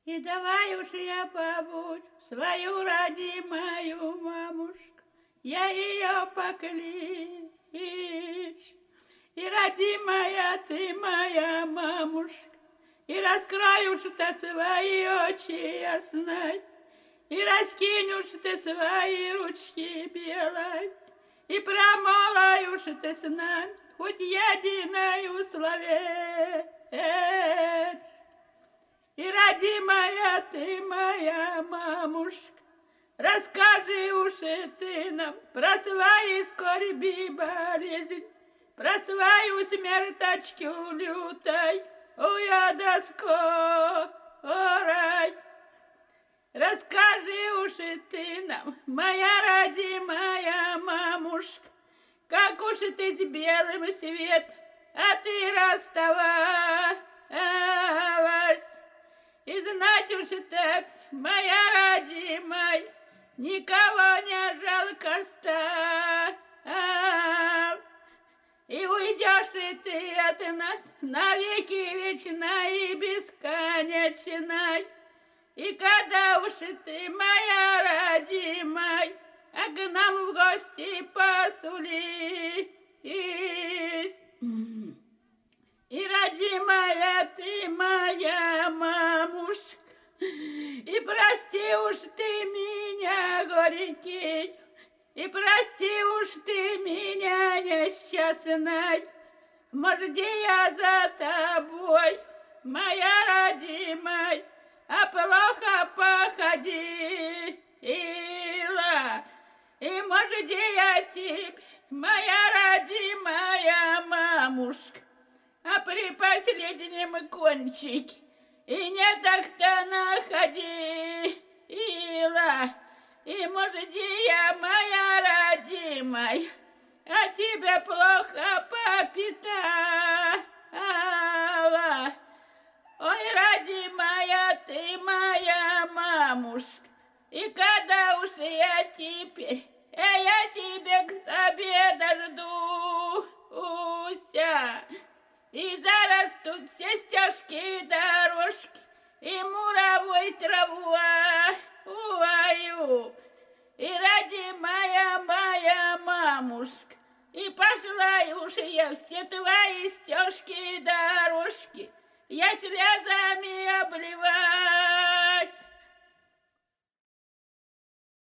И давай уж я побудь свою родимую мамушку, я ее покличь. И родимая ты моя мамушка, и раскроешь ты свои очи ясной, и раскинешь ты свои ручки белой, и промолаешь ты с нами хоть единое словечко. И родимая ты моя мамушка, расскажи уж и ты нам про свои скорби болезни, про свою смерточку лютой, уяда скорой. Расскажи уж и ты нам, моя родимая мамушка, как уж ты с белым свет, а ты расставалась. И знать уж так, моя родимая, никого не жалко стало. И уйдешь и ты от нас навеки вечной и бесконечной. И когда уж ты, моя родимая, а к нам в гости посулись. И родимая ты моя мамушка, и прости уж ты меня, горький, и прости уж ты меня, несчастной. Может, я за тобой, моя родимая, а плохо походила. И может, я тебе, моя родимая мамушка, а при последнем кончике и не так-то находила. И может, я, моя родимая, а тебя плохо попитала. Ой, родимая ты моя мамушка, и когда уж я теперь, я тебе к себе дождуся. И зарастут все стежки и дорожки, и муровой травою. И родимая моя мамушка, и пошла уж я все твои стежки и дорожки, я слезами обливать.